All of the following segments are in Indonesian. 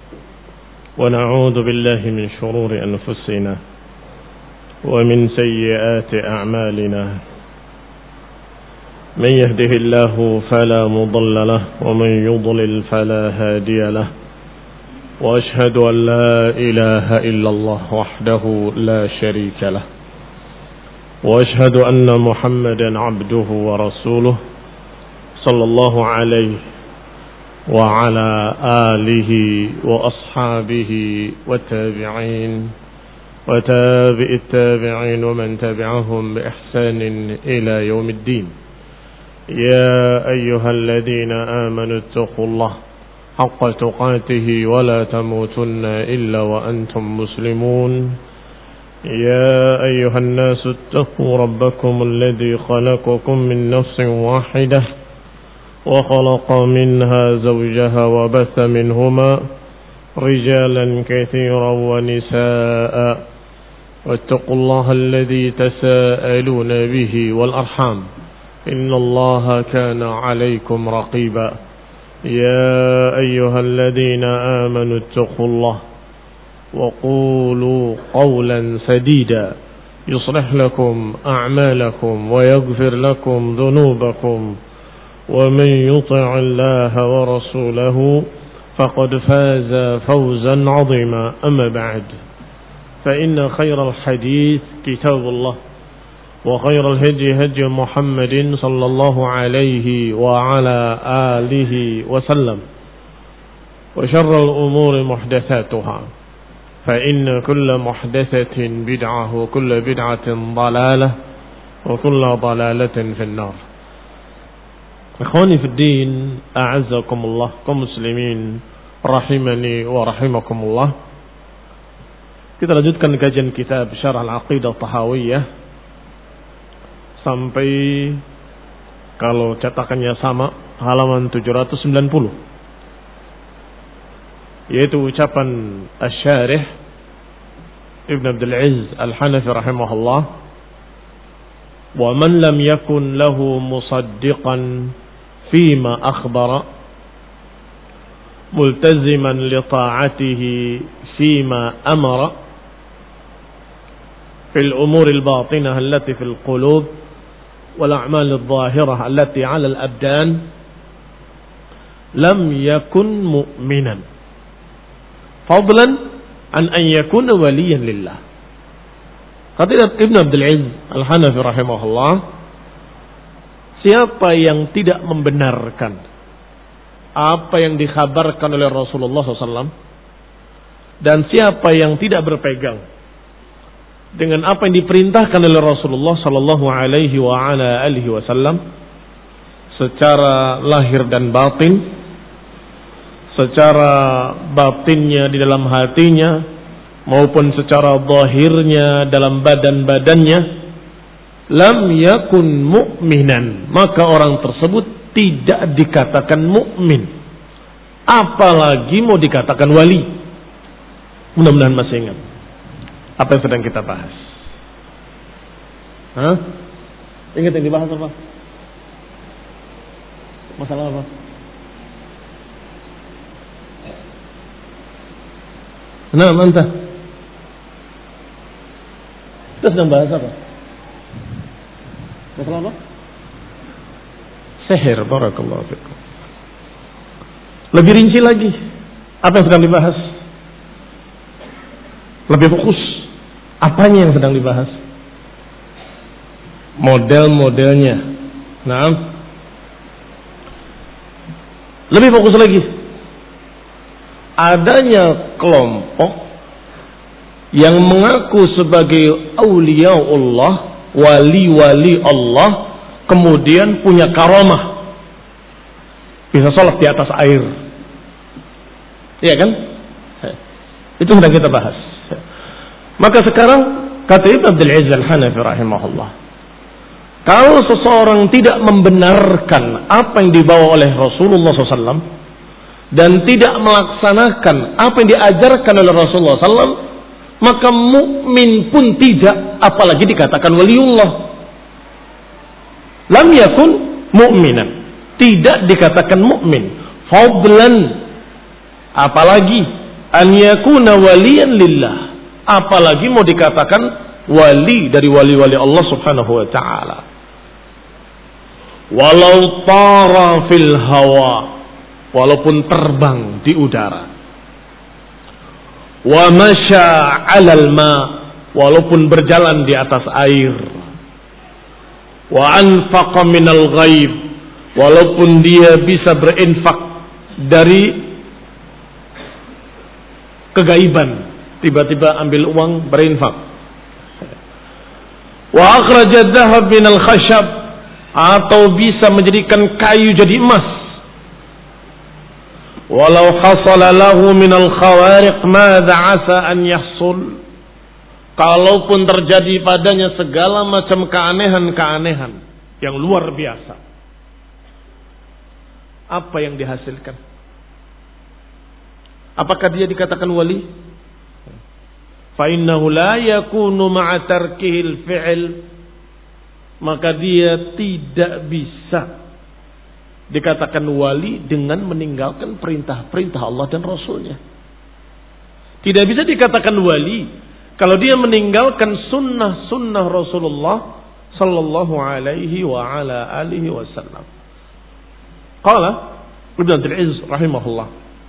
ونعوذ بالله من شرور أنفسنا ومن سيئات أعمالنا من يهده الله فلا مضل له ومن يضلل فلا هادي له وأشهد أن لا إله إلا الله وحده لا شريك له وأشهد أن محمدا عبده ورسوله صلى الله عليه وعلى آله وأصحابه والتابعين وتابع التابعين ومن تبعهم بإحسان إلى يوم الدين. يا أيها الذين آمنوا اتقوا الله حق تقاته ولا تموتن إلا وأنتم مسلمون. يا أيها الناس اتقوا ربكم الذي خلقكم من نفس واحدة وخلق منها زوجها وبث منهما رجالا كثيرا ونساء واتقوا الله الذي تساءلون به والأرحام إن الله كان عليكم رقيبا. يا أيها الذين آمنوا اتقوا الله وقولوا قولا سديدا يصلح لكم أعمالكم ويغفر لكم ذنوبكم ومن يطع الله ورسوله فقد فاز فوزا عظيما. أما بعد فإن خير الحديث كتاب الله وخير الهدي هدي محمد صلى الله عليه وعلى آله وسلم وشر الأمور محدثاتها فإن كل محدثة بدعة وكل بدعة ضلالة وكل ضلالة في النار. Ikhwani fiddin, a'azzakumullah, kaum muslimin rahimani wa rahimakumullah. Kita lanjutkan kajian kitab Syarah Al-Aqidah Tahawiyah sampai, kalau cetakannya sama, halaman 790, yaitu ucapan Asy-Syarih Ibn Abdul Aziz Al-Hanafi rahimahullah, wa man lam yakun lahu musaddiqan فيما أخبر ملتزما لطاعته فيما أمر في الأمور الباطنة التي في القلوب والأعمال الظاهرة التي على الأبدان لم يكن مؤمنا فضلا عن أن يكون وليا لله. Kata Ibn Abdul Aziz Al-Hanafi rahimahullah, siapa yang tidak membenarkan apa yang dikhabarkan oleh Rasulullah SAW, dan siapa yang tidak berpegang dengan apa yang diperintahkan oleh Rasulullah SAW secara lahir dan batin, secara batinnya di dalam hatinya maupun secara zahirnya dalam badan-badannya, lam yakun mu'minan, maka orang tersebut tidak dikatakan mukmin, apalagi mau dikatakan wali. Mudah-mudahan masih ingat apa yang sedang kita bahas. Ingat yang dibahas apa? Masalah apa? Nah, mantap. Kita sedang bahas apa? Masalah apa? Sihir. Barakallahu fikum. Lebih rinci lagi, apa yang sedang dibahas? Lebih fokus, apanya yang sedang dibahas? Model-modelnya. Nah, lebih fokus lagi, adanya kelompok yang mengaku sebagai auliyaullah, wali-wali Allah, kemudian punya karamah, bisa sholat di atas air, iya kan? Itu sedang kita bahas. Maka sekarang kata Ibn Abdul Aziz Al-Hanafi rahimahullah, kalau seseorang tidak membenarkan apa yang dibawa oleh Rasulullah SAW dan tidak melaksanakan apa yang diajarkan oleh Rasulullah SAW, maka mukmin pun tidak, apalagi dikatakan waliullah. Lam yakun mu'minan, tidak dikatakan mukmin. Fadlan, apalagi an yakuna waliyan lillah, apalagi mau dikatakan wali dari wali-wali Allah Subhanahu wa taala. Walau tara fil hawa, walaupun terbang di udara. Wa masya 'alal ma, walaupun berjalan di atas air. Wa anfaqa minal ghaib, walaupun dia bisa berinfak dari kegaiban, tiba-tiba ambil uang berinfak. Wa akhraja dhahab minal khashab, atau bisa menjadikan kayu jadi emas. Walau hasala lahu minal khawariq madza asa an yahsul, kalaupun terjadi padanya segala macam keanehan-keanehan yang luar biasa, apa yang dihasilkan? Apakah dia dikatakan wali? Fa innahu la yakunu ma'a tarkihil fi'l, maka dia tidak bisa dikatakan wali dengan meninggalkan perintah-perintah Allah dan Rasulnya. Tidak bisa dikatakan wali kalau dia meninggalkan sunnah-sunnah Rasulullah sallallahu alaihi wa ala alihi wasallam. Qala Ibnu Abdul Aziz rahimahullah,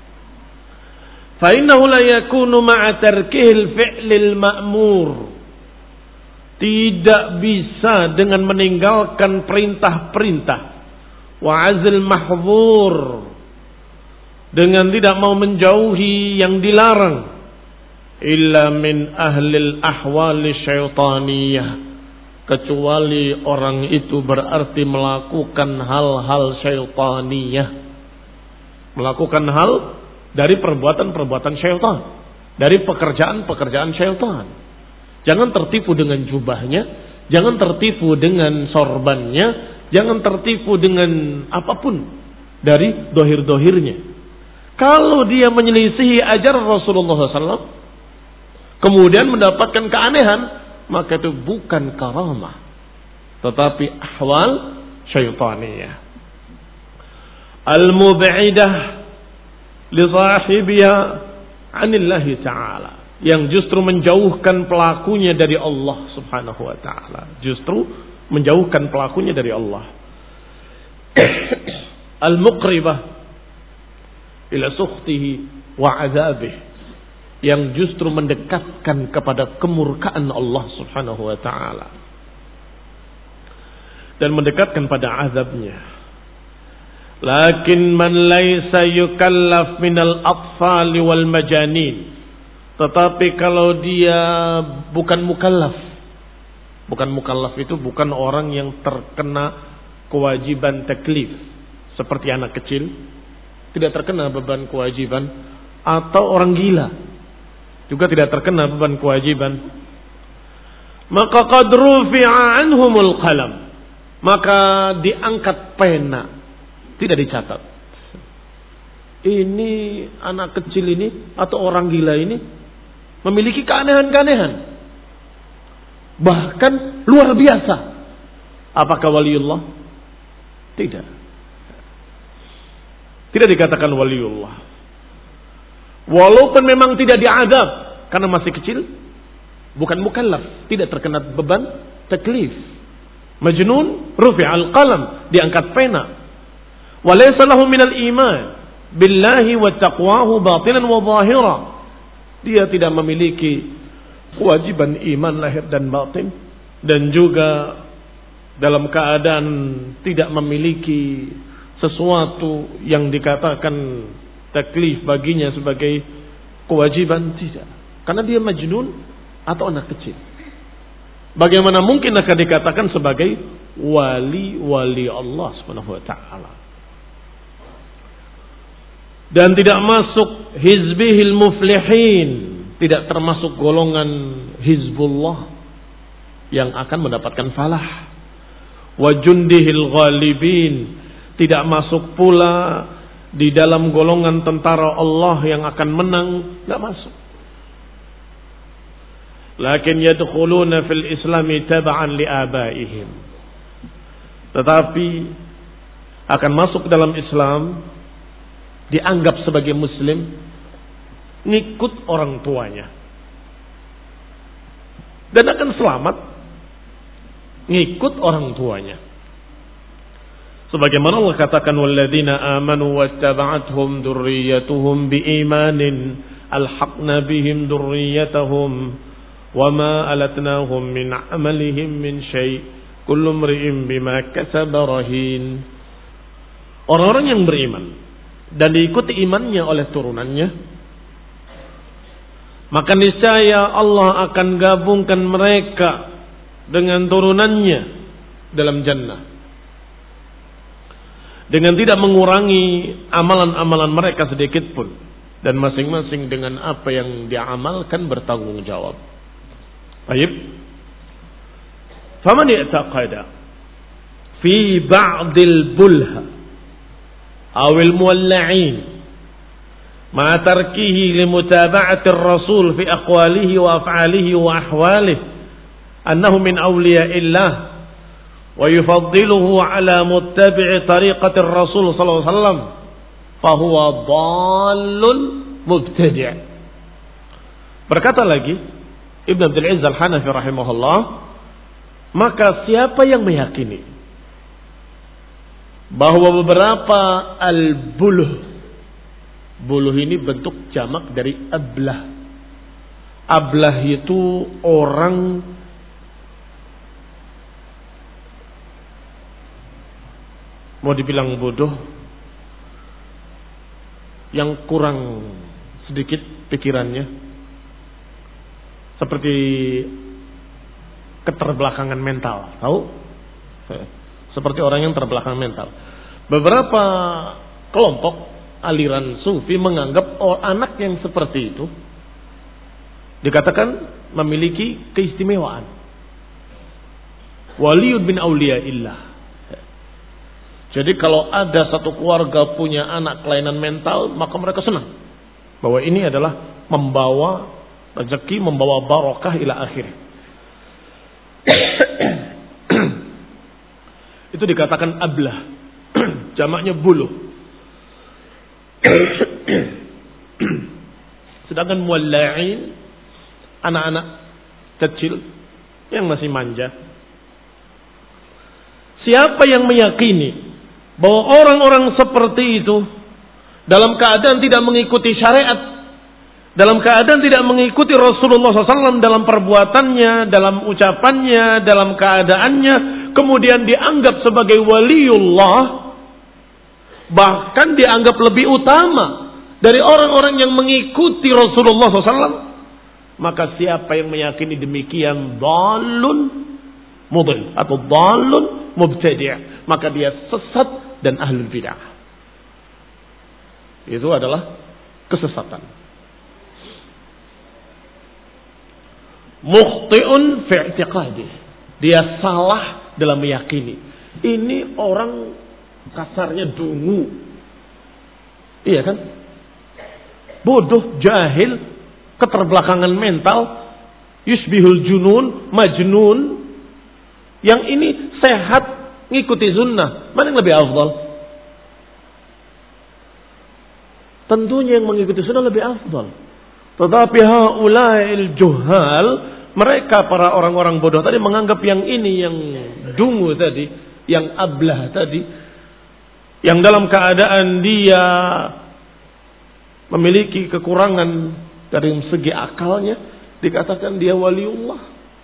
fa innahu la yakunu ma'a tarkihil fi'lil ma'mur, tidak bisa dengan meninggalkan perintah-perintah, wa azil mahdzur, dengan tidak mau menjauhi yang dilarang, illa min ahlil ahwali syaitaniyah, kecuali orang itu berarti melakukan hal-hal syaitaniyah, melakukan hal dari perbuatan-perbuatan syaitan, dari pekerjaan-pekerjaan syaitan. Jangan tertipu dengan jubahnya, jangan tertipu dengan sorbannya, jangan tertipu dengan apapun dari dohir-dohirnya. Kalau dia menyelisihi ajaran Rasulullah SAW, kemudian mendapatkan keanehan, maka itu bukan karamah, tetapi ahwal syaitaniyah. Al-mub'idah li sahibiha 'anillahi ta'ala, yang justru menjauhkan pelakunya dari Allah Subhanahu wa taala, justru menjauhkan pelakunya dari Allah. Al-muqribah ila sukhtihi wa 'adzabih, yang justru mendekatkan kepada kemurkaan Allah Subhanahu wa taala dan mendekatkan pada azabnya. Lakin man laisa yukallaf minal atfali wal majanin, tetapi kalau dia bukan mukallaf, bukan mukallaf itu bukan orang yang terkena kewajiban taklif seperti anak kecil, tidak terkena beban kewajiban, atau orang gila juga tidak terkena beban kewajiban, maka qad rufi'a anhumul qalam, maka diangkat pena, tidak dicatat. Ini anak kecil ini atau orang gila ini memiliki keanehan-keanehan, bahkan luar biasa. Apakah waliullah? Tidak. Tidak dikatakan waliullah. Walaupun memang tidak diazab karena masih kecil, bukan mukallaf, tidak terkena beban taklif. Majnun, rufi'al qalam, diangkat pena. Wa laysa lahu minal iman billahi wa taqwahu batinan wa zahira. Dia tidak memiliki kewajiban iman lahir dan batin, dan juga dalam keadaan tidak memiliki sesuatu yang dikatakan taklif baginya sebagai kewajiban, tidak. Karena dia majnun atau anak kecil. Bagaimana mungkin akan dikatakan sebagai wali Allah Subhanahu wa taala? Dan tidak masuk hizbihil muflihin, tidak termasuk golongan Hizbullah yang akan mendapatkan falah. Wa jundihil ghalibin, tidak masuk pula di dalam golongan tentara Allah yang akan menang, tidak masuk. Lakin yadkhuluna fil islami tab'an li abaihim, tetapi akan masuk dalam Islam, dianggap sebagai muslim ngikut orang tuanya. Dan akan selamat ngikut orang tuanya. Sebagaimana Allah katakan, walladzina amanu wattaba'athum dzurriyyatuhum biimanin alhaqna bihim dzurriyyatahum wama alatnahum min amalihim min syai' kullu imri'in bima kasaba rahin. Orang-orang yang beriman dan diikuti imannya oleh turunannya, maka niscaya Allah akan gabungkan mereka dengan turunannya dalam jannah, dengan tidak mengurangi amalan-amalan mereka sedikit pun, dan masing-masing dengan apa yang diamalkan bertanggung jawab. Baik. Faman i'taqada fi ba'dil bulha awil muwalla'in ma tarkihi limutaba'ati ar-rasul fi aqwalihi wa af'alihi wa ahwalihi annahu min awliya'illah wa yufaddiluhu ala muttabi'i tariqati ar-rasul sallallahu alaihi wasallam fa huwa dhallun mubtadi'. Berkata lagi Ibn Abdul Aziz Al-Hanafi rahimahullah, maka siapa yang meyakini bahwa beberapa al-buluh, buluh ini bentuk jamak dari ablah. Ablah itu orang mau dibilang bodoh, yang kurang sedikit pikirannya, seperti keterbelakangan mental, tahu? Seperti orang yang terbelakang mental. Beberapa kelompok aliran sufi menganggap anak yang seperti itu dikatakan memiliki keistimewaan. Waliyud bin awliyaillah. Jadi kalau ada satu keluarga punya anak kelainan mental, maka mereka senang bahwa ini adalah membawa rezeki, membawa barokah ila akhir. Itu dikatakan ablah. Jamaknya buluh. Sedangkan muwalla'in, anak-anak kecil yang masih manja. Siapa yang meyakini bahwa orang-orang seperti itu dalam keadaan tidak mengikuti syariat, dalam keadaan tidak mengikuti Rasulullah SAW dalam perbuatannya, dalam ucapannya, dalam keadaannya, kemudian dianggap sebagai waliullah, bahkan dianggap lebih utama dari orang-orang yang mengikuti Rasulullah SAW, maka siapa yang meyakini demikian dhalun mudil atau dhalun mubtadi', maka dia sesat dan ahlul bid'ah. Itu adalah kesesatan. Mukhti'un fi i'tiqadi, dia salah dalam meyakini. Ini orang kasarnya dungu, iya kan? Bodoh, jahil, keterbelakangan mental, yusbihul junun, majnun. Yang ini sehat, ngikuti sunnah, mana yang lebih afdal? Tentunya yang mengikuti sunnah lebih afdal. Tetapi haula'il juhal, mereka para orang-orang bodoh tadi menganggap yang ini, yang dungu tadi, yang ablah tadi, yang dalam keadaan dia memiliki kekurangan dari segi akalnya, dikatakan dia waliullah.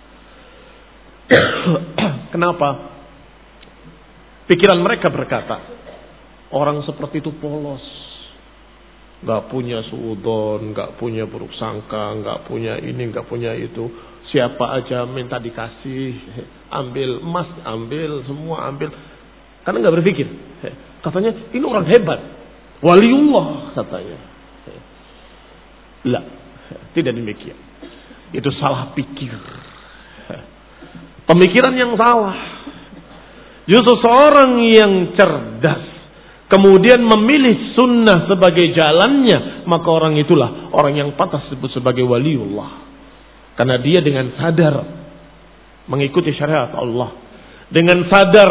Kenapa? Pikiran mereka berkata, orang seperti itu polos, gak punya suudzon, gak punya buruk sangka, gak punya ini, gak punya itu. Siapa aja minta dikasih, ambil emas, ambil semua, ambil. Karena gak berpikir. Katanya ini orang hebat, waliullah katanya. Lah, tidak demikian. Itu salah pikir. Pemikiran yang salah. Justru seorang yang cerdas kemudian memilih sunnah sebagai jalannya, maka orang itulah orang yang pantas disebut sebagai waliullah. Karena dia dengan sadar mengikuti syariat Allah, dengan sadar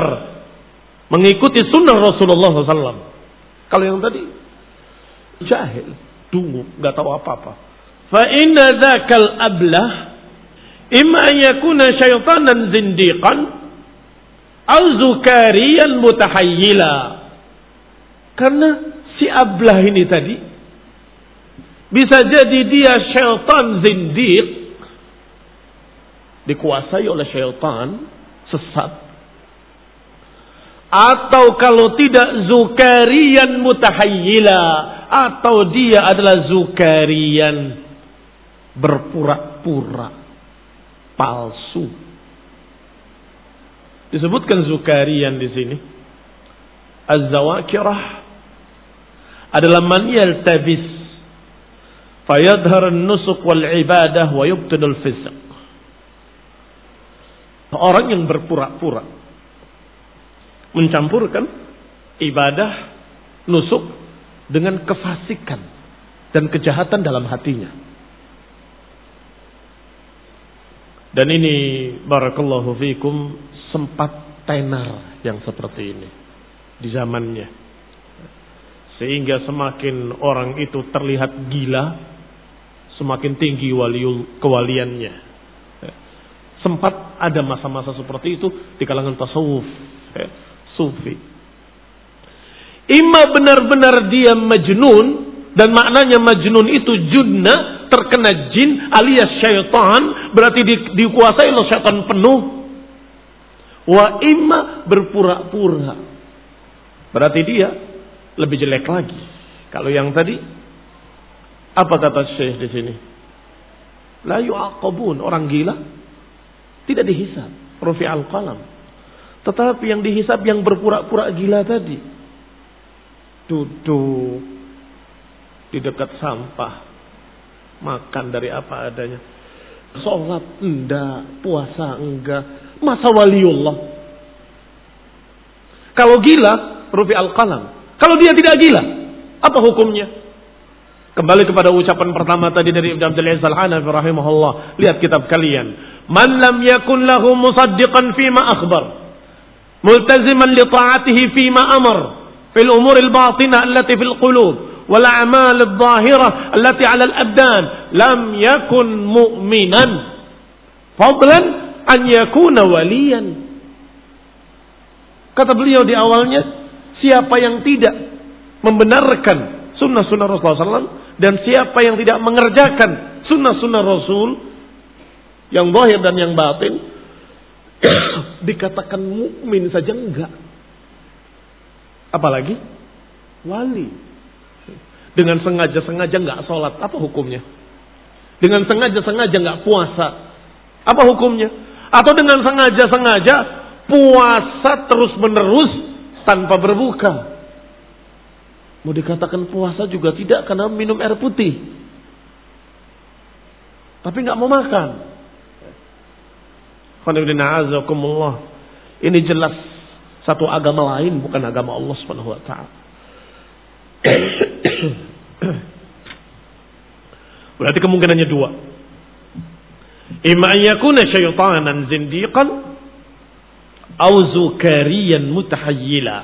mengikuti sunnah Rasulullah SAW. Kalau yang tadi jahil, dungu, nggak tahu apa-apa. Fa inna dzakal ablah imma an yakuna syaitanan zindiqan aw zukariyan mutahayyila. Karena si ablah ini tadi bisa jadi dia syaitan zindiq, dikuasai oleh syaitan, sesat. Atau kalau tidak zukariyan mutahayyila, atau dia adalah zukariyan, berpura-pura, palsu. Disebutkan zukariyan di sini. Az-zawakirah adalah man yaltabis fayadhhar an-nusuk wal ibadah wa yubtilul fisq. Orang yang berpura-pura mencampurkan ibadah, nusuk dengan kefasikan dan kejahatan dalam hatinya. Dan ini barakallahu fikum sempat tenar yang seperti ini di zamannya. Sehingga semakin orang itu terlihat gila, semakin tinggi kewaliannya. Sempat ada masa-masa seperti itu di kalangan tasawuf, sufi. Imma benar-benar dia majnun, dan maknanya majnun itu junna, terkena jin alias syaitan, berarti dikuasai oleh syaitan penuh. Wa imma berpura-pura, berarti dia lebih jelek lagi. Kalau yang tadi, apa kata Syekh di sini? La yu'aqabun, orang gila tidak dihisab, rufi'al qalam. Tetapi yang dihisab yang berpura-pura gila tadi, duduk di dekat sampah, makan dari apa adanya, sholat enggak, puasa enggak, masa waliullah. Kalau gila, rufi'al qalam. Kalau dia tidak gila, apa hukumnya? Kembali kepada ucapan pertama tadi dari Ibnu Abdul Aziz Al-Hanafi rahimahullah. Lihat kitab kalian. Man lam yakun lahu musaddiqan fima akhbar, multaziman li ta'atihi fima amar, fil umur al-batinah allati fil qulub, wal a'mal adh-dhahirah allati 'ala al-abdan, lam yakun mu'minan fadlan an yakuna waliyan. Kata beliau di awalnya, siapa yang tidak membenarkan sunnah-sunnah Rasulullah SAW, dan siapa yang tidak mengerjakan sunnah-sunnah Rasul yang zahir dan yang batin, dikatakan mukmin saja enggak, apalagi wali. Dengan sengaja-sengaja enggak sholat, apa hukumnya? Dengan sengaja-sengaja enggak puasa, apa hukumnya? Atau dengan sengaja-sengaja puasa terus-menerus tanpa berbuka, mau dikatakan puasa juga tidak, karena minum air putih tapi enggak mau makan. Ini jelas satu agama lain, bukan agama Allah Subhanahu wa taala. Berarti kemungkinannya dua. Imma an yakuna syaitanan zindiqan aw zukariyan mutahayyila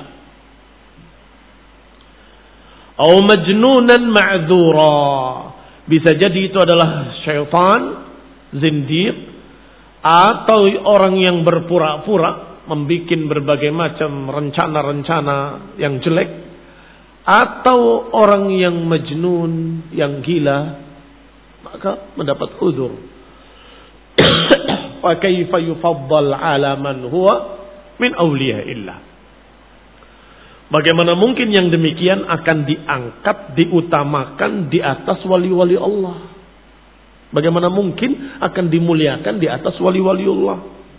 aw majnunan ma'dzura. Bisa jadi itu adalah syaitan zindiq, atau orang yang berpura-pura membikin berbagai macam rencana-rencana yang jelek, atau orang yang majnun, yang gila, maka mendapat udzur. Fa kaifa yufaddal 'ala man huwa min awliyaillah. Bagaimana mungkin yang demikian akan diangkat, diutamakan di atas wali-wali Allah? Bagaimana mungkin akan dimuliakan di atas wali-wali Allah?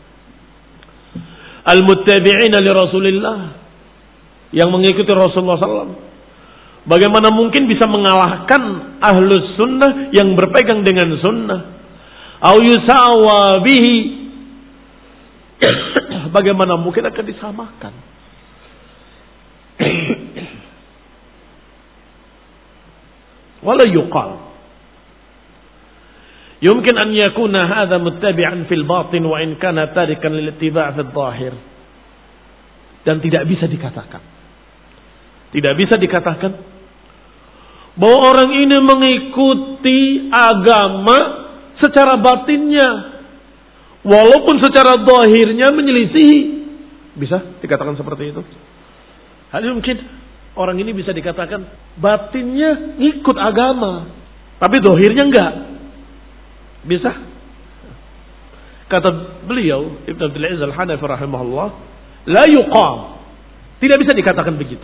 Al-muttabi'ina li Rasulillah, yang mengikuti Rasulullah SAW. Bagaimana mungkin bisa mengalahkan ahlus sunnah yang berpegang dengan sunnah? Au yusawa bihi, bagaimana mungkin akan disamakan? Wala yuqal yumkin an yakuna hadha muttabi'an fil batin wa in kana tarikan lil ittiba' fil zahir. Dan tidak bisa dikatakan bahwa orang ini mengikuti agama secara batinnya, walaupun secara zahirnya menyelisihi. Bisa dikatakan seperti itu? Hal mungkin orang ini bisa dikatakan batinnya ngikut agama, tapi zahirnya enggak. Bisa? Kata beliau Ibn Abdul Aziz Al-Hanafi rahimahullah, la yuqam. Tidak bisa dikatakan begitu.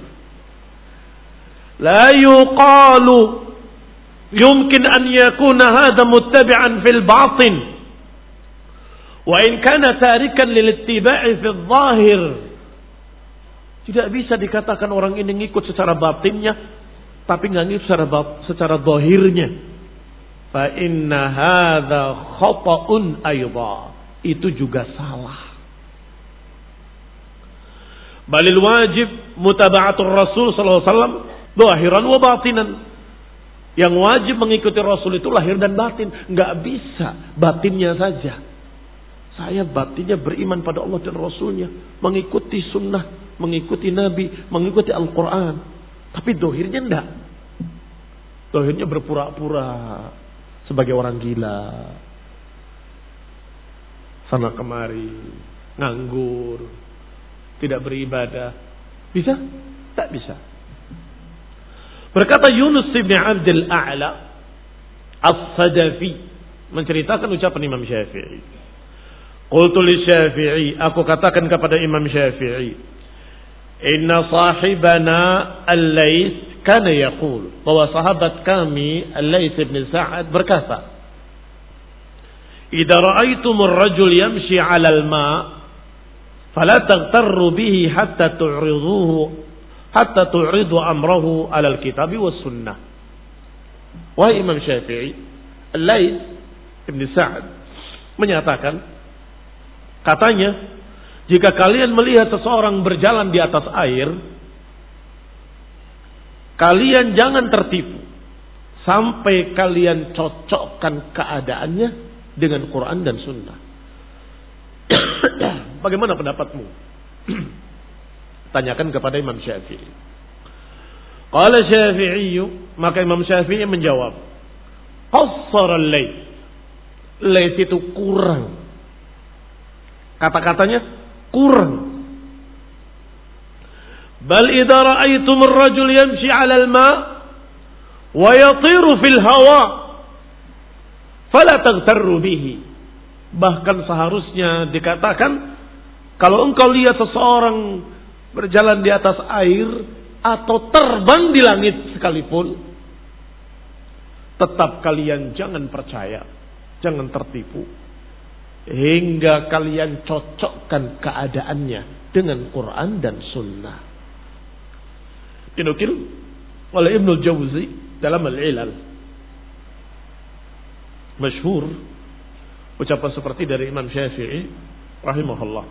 La yuqalu yumkin an yakuna hadha muttabi'an fil batin wa in kana tarikan lil ittiba'i fil zahir. Tidak bisa dikatakan orang ini ngikut secara batinnya tapi enggak ngikut secara zahirnya. Fa inna hadza khata'un aidha. Itu juga salah. Balil wajib mutaba'atur Rasul sallallahu alaihi wasallam zahiran wa batinan. Yang wajib mengikuti Rasul itu lahir dan batin. Enggak bisa batinnya saja. Saya batinnya beriman pada Allah dan Rasulnya, mengikuti sunnah, mengikuti Nabi, mengikuti Al-Quran. Tapi dohirnya enggak. Dohirnya berpura-pura sebagai orang gila. Sana kemari, nganggur, tidak beribadah. Bisa? Tak bisa. Berkata Yunus bin Abdul A'la As-Sadafi menceritakan ucapan Imam Syafi'i. Qultu li Syafi'i, aku katakan kepada Imam Syafi'i, inna sahibana Al-Laits kana yaqul, bahwa sahabat kami Al-Laits bin Sa'ad berkata, idza ra'aitumur rajul yamshi 'alal ma' fala taghtarru bihi hatta tu'ridu amrahu 'alal kitabi was sunnah. Wahai Imam Syafi'i, Al-Laits bin Sa'ad menyatakan, katanya, jika kalian melihat seseorang berjalan di atas air, kalian jangan tertipu sampai kalian cocokkan keadaannya dengan Quran dan Sunnah. Bagaimana pendapatmu? Tanyakan kepada Imam Syafi'i. Qala Syafi'i, maka Imam Syafi'i menjawab, qassara al-Laits. Laits itu kurang. Kata-katanya kurang. Bal idza ra'aytum ar-rajul yamshi 'ala al-ma' wa yatiru fil hawa fala taghtarru bihi. Bahkan seharusnya dikatakan, kalau engkau lihat seseorang berjalan di atas air atau terbang di langit sekalipun, tetap kalian jangan percaya, jangan tertipu hingga kalian cocokkan keadaannya dengan Quran dan Sunnah. Dinukil oleh Ibnul Jauzi dalam Al-Ilal. Masyhur ucapan seperti dari Imam Syafi'i rahimahullah.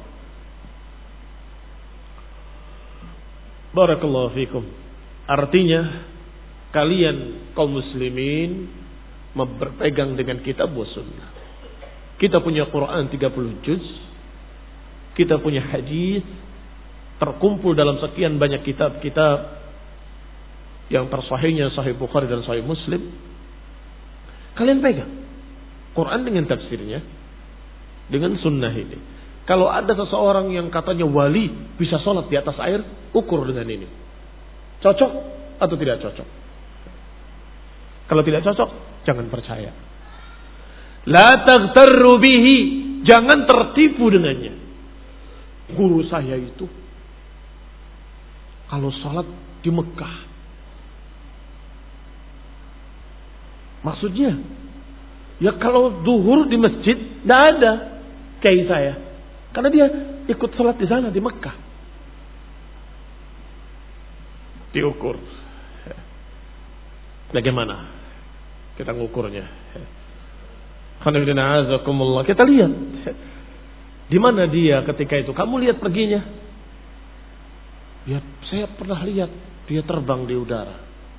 Barakallahu fikum. Artinya kalian kaum muslimin berpegang dengan kitab wa sunnah. Kita punya Quran 30 juz, kita punya hadis terkumpul dalam sekian banyak kitab-kitab yang tersahihnya Sahih Bukhari dan Sahih Muslim. Kalian pegang Quran dengan tafsirnya, dengan sunnah ini. Kalau ada seseorang yang katanya wali bisa sholat di atas air, ukur dengan ini. Cocok atau tidak cocok? Kalau tidak cocok, jangan percaya. La taghtarru bihi, jangan tertipu dengannya. Guru saya itu kalau salat di Mekah, maksudnya ya kalau zuhur di masjid tidak ada kayak saya, karena dia ikut salat di sana di Mekah. Diukur. Bagaimana kita ngukurnya? Kita lihat di mana dia ketika itu. Kamu lihat perginya? Ya, saya pernah lihat dia terbang di udara.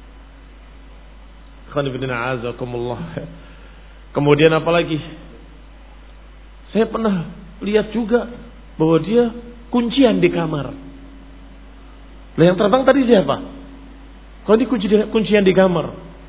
Kemudian apa lagi? Saya pernah lihat juga bahwa dia kuncian di kamar. Lah yang terbang tadi siapa? Kalau dia kuncian di kamar,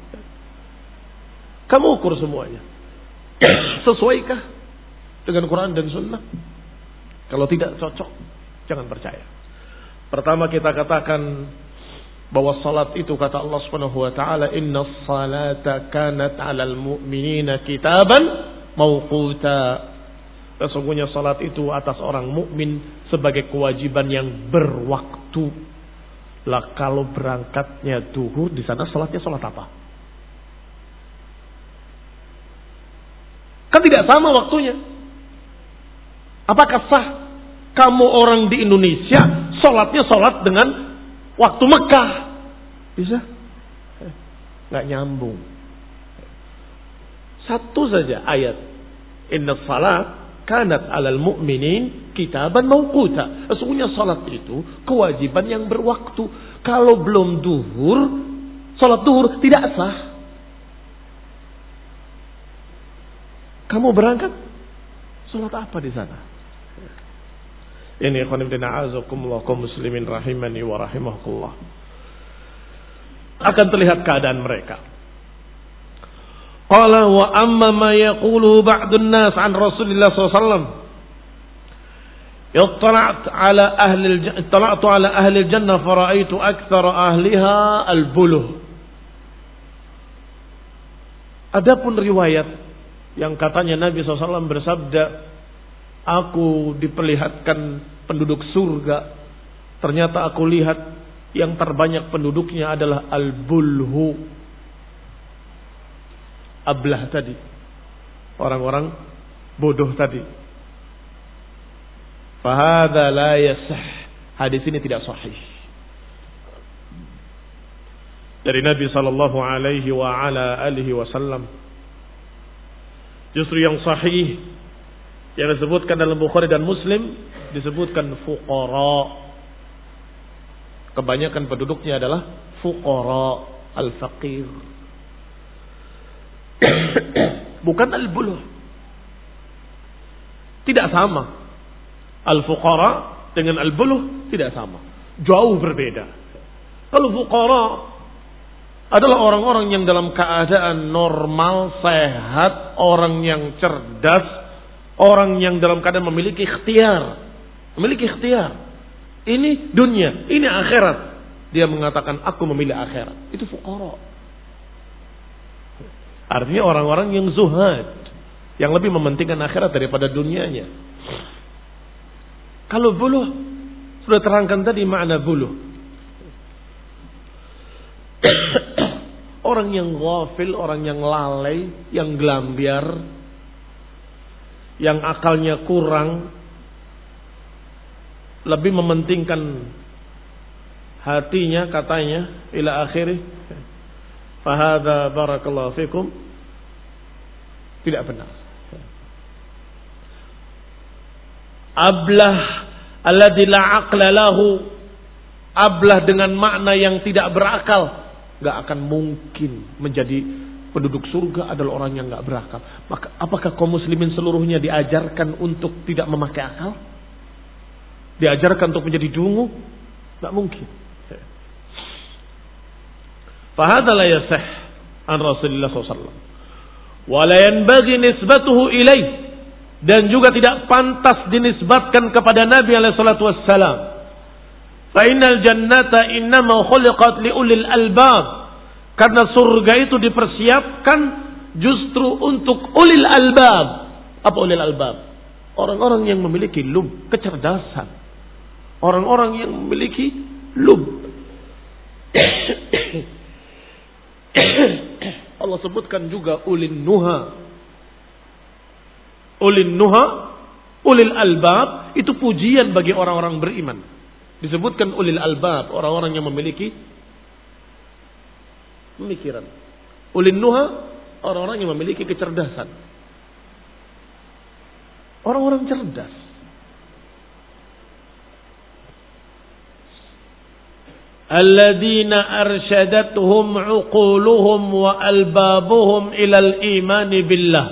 Kamu ukur semuanya. Sesuaikah dengan Quran dan Sunnah? Kalau tidak cocok, jangan percaya. Pertama kita katakan bahwa salat itu kata Allah Subhanahu wa taala, "Innas salata kanat 'alal mu'minina kitaban mauquta." Sesungguhnya salat itu atas orang mukmin sebagai kewajiban yang berwaktu. Lah kalau berangkatnya duhur, di sana salatnya salat apa? Kan tidak sama waktunya. Apakah sah kamu orang di Indonesia salatnya salat dengan waktu Mekah? Bisa? Nggak nyambung. Satu saja ayat. Inna salat kanat 'alal mu'minin kitaban mauquta. Sesungguhnya salat itu kewajiban yang berwaktu. Kalau belum duhur, salat duhur tidak sah. Kamu berangkat, salat apa di sana? Ini ikhwan fillah a'azakumullah kaum muslimin rahimani wa rahimakumullah. Akan terlihat keadaan mereka. Qala wa amma ma yaquluhu ba'dun nas an Rasulillah sallallahu alaihi wasallam. Ittala'tu ala ahli al-jannah fara'aitu aktsara ahliha al-buluh. Adapun riwayat yang katanya Nabi SAW bersabda, aku diperlihatkan penduduk surga, ternyata aku lihat yang terbanyak penduduknya adalah al-bulhu, ablah tadi, orang-orang bodoh tadi. Fahadha la yasih. Hadis ini tidak sahih dari Nabi sallallahu alaihi wa ala alihi wasallam. Justru yang sahih yang disebutkan dalam Bukhari dan Muslim disebutkan fuqara. Kebanyakan penduduknya adalah fuqara, al-faqir. Bukan al-buluh. Tidak sama. Al-fuqara dengan al-buluh tidak sama. Jauh berbeda. Kalau fuqara adalah orang-orang yang dalam keadaan normal, sehat, orang yang cerdas, orang yang dalam keadaan memiliki ikhtiar. Memiliki ikhtiar. Ini dunia, ini akhirat. Dia mengatakan aku memilih akhirat. Itu fuqara. Artinya orang-orang yang zuhad, yang lebih mementingkan akhirat daripada dunianya. Kalau buluh, sudah terangkan tadi makna buluh. Orang yang ghafil, orang yang lalai, yang gelambiar, yang akalnya kurang, lebih mementingkan hatinya katanya ila akhirih. Fahadha barakallahu fikum tidak benar. Ablah alladzi la aqla lahu, ablah dengan makna yang tidak berakal. Gak akan mungkin menjadi penduduk surga adalah orang yang gak berakal. Maka apakah kaum muslimin seluruhnya diajarkan untuk tidak memakai akal? Diajarkan untuk menjadi dungu? Gak mungkin. Fahadha la yasih an Rasulullah SAW. Wa la yanbaghi nisbatuhu ilaih. Dan juga tidak pantas dinisbatkan kepada Nabi SAW. Fa innal jannata innama khuliqat li ulil albab. Karena surga itu dipersiapkan justru untuk ulil albab. Apa ulil albab? Orang-orang yang memiliki lub, kecerdasan. Orang-orang yang memiliki lub. Allah sebutkan juga ulil nuha. Ulil nuha, ulil albab itu pujian bagi orang-orang beriman. Disebutkan ulil albab, orang-orang yang memiliki pemikiran. Ulil nuha, orang-orang yang memiliki kecerdasan. Orang-orang cerdas. Alladzina arsyadathum uquluhum wa albabuhum ilal imani billah.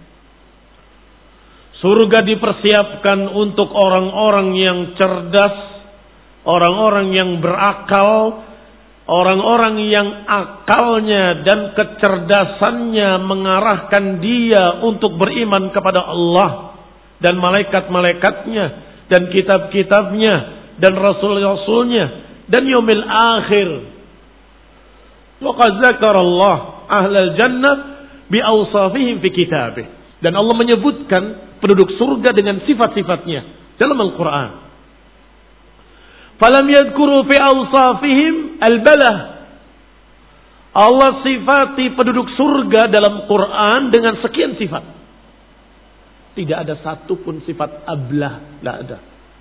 Surga dipersiapkan untuk orang-orang yang cerdas, orang-orang yang berakal, Orang-orang yang akalnya dan kecerdasannya mengarahkan dia untuk beriman kepada Allah dan malaikat-malaikatnya dan kitab-kitabnya dan rasul-rasulnya dan yaumil akhir. Waqad zakarallah ahlal jannah biawsafihim fi kitabih. Dan Allah menyebutkan penduduk surga dengan sifat-sifatnya dalam Al-Quran. Falam yadhkuru fi awsafihim al-balah. Allah sifati penduduk surga dalam Quran dengan sekian sifat. Tidak ada satu pun sifat ablah, tidak ada.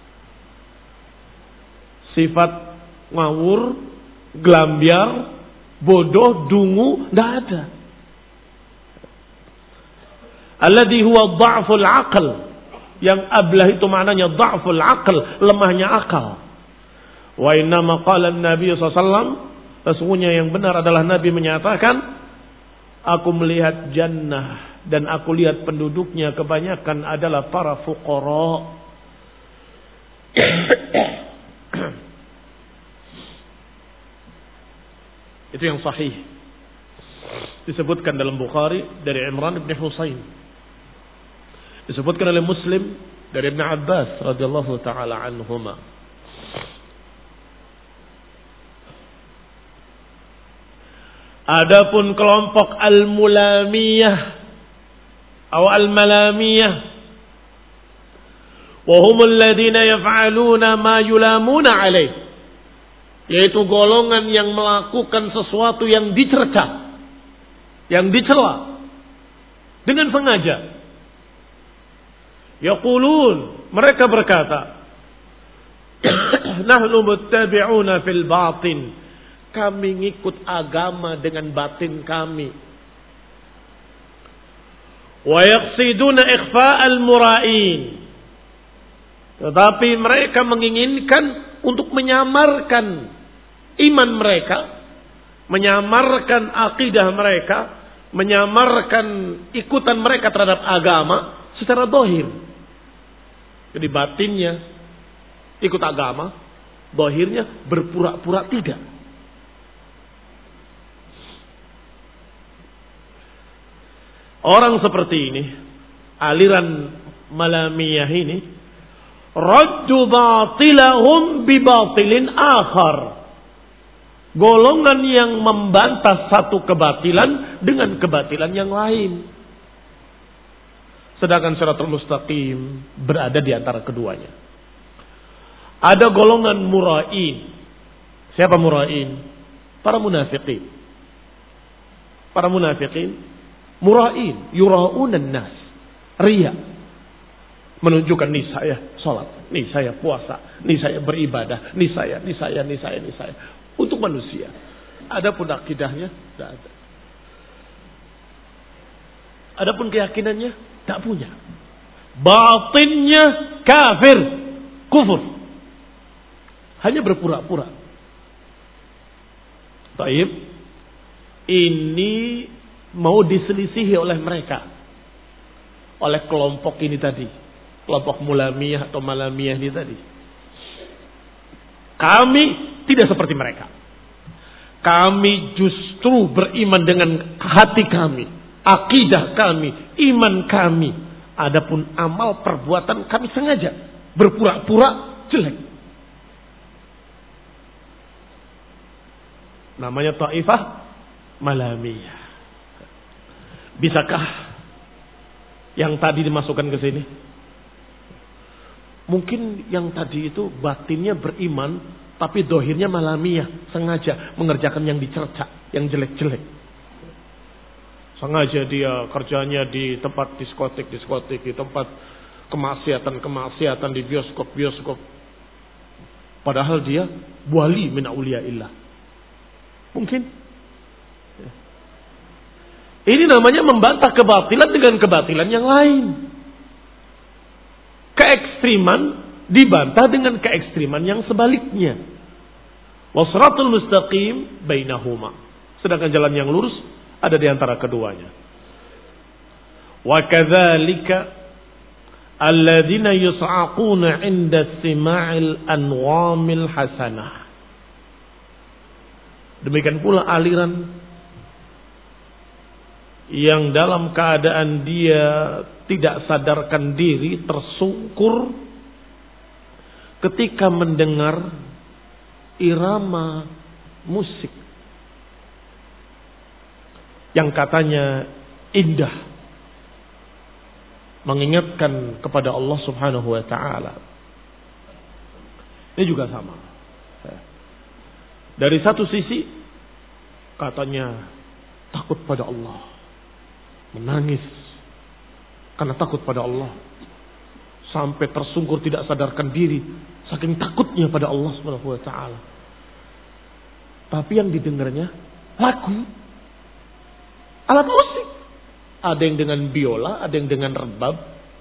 Sifat ngawur, gelambiar, bodoh, dungu, tidak ada. Alladhi huwa dha'ful aql. Yang ablah itu maknanya dha'ful aql, lemahnya akal. Wa inna maqala Nabi SAW, sesungguhnya yang benar adalah Nabi menyatakan, aku melihat jannah dan aku lihat penduduknya kebanyakan adalah para fuqara. Itu yang sahih. Disebutkan dalam Bukhari dari Imran bin Husain. Disebutkan oleh Muslim dari Ibn Abbas radhiyallahu taala anhuma. Adapun kelompok al-mulamiyah atau al-malamiyah, wa humul ladina yaf'aluna ma yulamuna alaih, yaitu golongan yang melakukan sesuatu yang dicerca, yang dicela dengan sengaja. Yaqulun, mereka berkata, nahnu muttabi'una fil batin, kami ngikut agama dengan batin kami. Wa yaqsiduna ikhfa'al mura'in, tetapi mereka menginginkan untuk menyamarkan iman mereka, menyamarkan akidah mereka, menyamarkan ikutan mereka terhadap agama secara zahir. Jadi batinnya ikut agama, zahirnya berpura-pura tidak. Orang seperti ini, aliran malamiyah ini, raddu batilahum bi batilin akhar. Golongan yang membantah satu kebatilan dengan kebatilan yang lain. Sedangkan Shiratul Mustaqim berada di antara keduanya. Ada golongan mura'in. Siapa mura'in? Para munafiqin. Para munafiqin mura'in, yura'unan nas, riya, menunjukkan nih saya sholat, nih saya puasa, nih saya beribadah, nih saya untuk manusia. Adapun akidahnya tidak ada. Adapun keyakinannya tak punya. Batinnya kafir, kufur, hanya berpura-pura. Taib, ini mau diselisihi oleh mereka, oleh kelompok ini tadi, kelompok mulamiyah atau malamiyah ini tadi. Kami tidak seperti mereka. Kami justru beriman dengan hati kami, akidah kami, iman kami. Adapun amal perbuatan kami sengaja berpura-pura jelek. Namanya taifah malamiyah. Bisakah yang tadi dimasukkan ke sini? Mungkin yang tadi itu batinnya beriman, tapi dohirnya malamiyah, sengaja mengerjakan yang dicerca, yang jelek-jelek. Sengaja dia kerjanya di tempat diskotik, di tempat kemaksiatan, di bioskop. Padahal dia wali min auliyaillah. Mungkin. Ini namanya membantah kebatilan dengan kebatilan yang lain. Keekstriman dibantah dengan keekstriman yang sebaliknya. Wasratul mustaqim bainahuma. Sedangkan jalan yang lurus ada di antara keduanya. Wa kadzalika alladzina yus'aquna 'inda istima'il anwamil hasanah. Demikian pula aliran yang dalam keadaan dia tidak sadarkan diri, tersungkur ketika mendengar irama musik yang katanya indah, mengingatkan kepada Allah Subhanahu wa taala. Ini juga sama. Dari satu sisi katanya takut pada Allah, menangis karena takut pada Allah, sampai tersungkur tidak sadarkan diri saking takutnya pada Allah Subhanahu wa taala. Tapi yang didengarnya lagu, alat musik. Ada yang dengan biola, ada yang dengan rebab.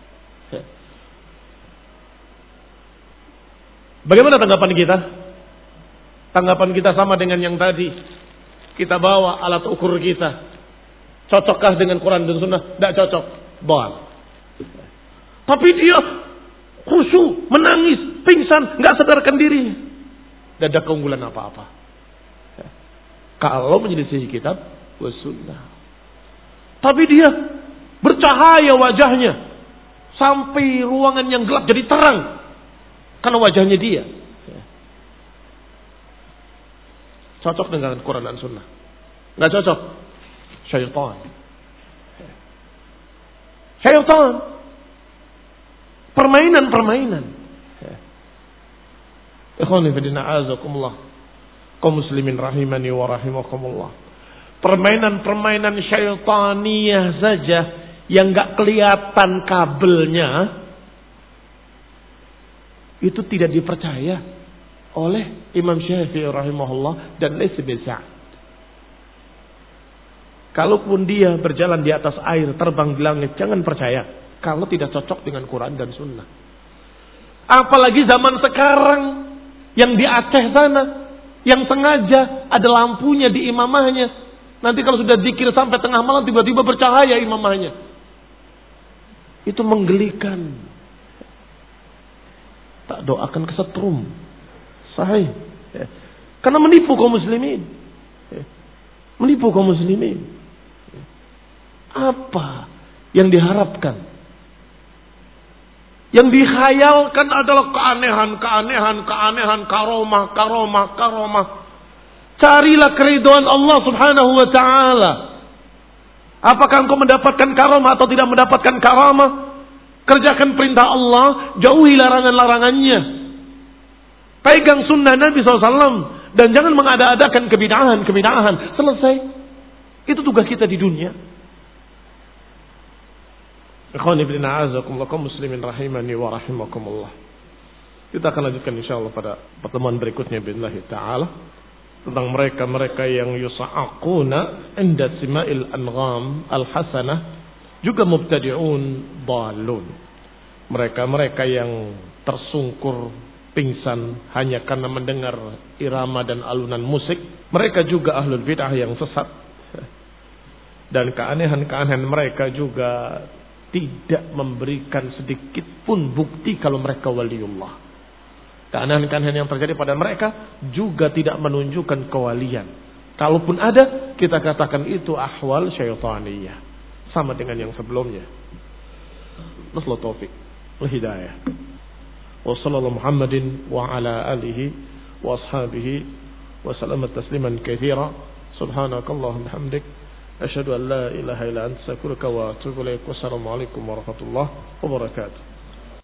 Bagaimana tanggapan kita? Tanggapan kita sama dengan yang tadi. Kita bawa alat ukur kita. Cocokkah dengan Quran dan Sunnah? Tidak cocok. Bal. Tapi dia khusyuk, menangis, pingsan, nggak sadarkan diri. Tidak ada keunggulan apa-apa. Kalau menyelisih kitab wa sunnah. Tapi dia bercahaya wajahnya sampai ruangan yang gelap jadi terang karena wajahnya dia. Cocok dengan Quran dan Sunnah? Nggak cocok. Syaitan. Syaitan. Permainan-permainan. Ikhwani fillah, a'azakumullah. Kaum muslimin rahimani wa rahimakumullah. Permainan-permainan syaitaniyah saja yang nggak kelihatan kabelnya itu tidak dipercaya oleh Imam Syafi'i rahimahullah dan Laits bin Sa'd. Kalaupun dia berjalan di atas air, terbang di langit, jangan percaya kalau tidak cocok dengan Quran dan Sunnah. Apalagi zaman sekarang yang di Aceh sana, yang sengaja ada lampunya di imamahnya. Nanti kalau sudah zikir sampai tengah malam tiba-tiba bercahaya imamahnya. Itu menggelikan. Tak doakan kesetrum. Sahih. Karena menipu kaum muslimin. Menipu kaum muslimin. Apa yang diharapkan? Yang dikhayalkan adalah keanehan, karomah. Carilah keridhaan Allah Subhanahu wa taala. Apakah engkau mendapatkan karomah atau tidak mendapatkan karamah? Kerjakan perintah Allah, jauhi larangan-larangannya. Pegang sunnah Nabi SAW dan jangan mengada-adakan kebid'ahan. Selesai. Itu tugas kita di dunia. Ikhwani fillah, a'azakumullah, kaum muslimin rahimani wa rahimakumullah. Kita akan lanjutkan insyaallah pada pertemuan berikutnya billahi taala tentang mereka-mereka yang yusa'aquna inda sima'il angham al-hasanah, juga mubtadi'un dhalun. Mereka-mereka yang tersungkur pingsan hanya karena mendengar irama dan alunan musik. Mereka juga ahlul bid'ah yang sesat. Dan keanehan-keanehan mereka juga tidak memberikan sedikit pun bukti kalau mereka waliullah. Keanehan-keanehan yang terjadi pada mereka juga tidak menunjukkan kewalian. Kalaupun ada, kita katakan itu ahwal syaitaniyah. Sama dengan yang sebelumnya. Nasallahu taufiq wal hidayah. Wa sallallahu Muhammadin wa ala alihi wa ashabihi wa sallama tasliman katsira. Subhanakallahumma hamdik asyhadu an la ilaha illa anta astaghfiruka wa atubu ilaik. Wassalamu alaikum warahmatullahi wabarakatuh.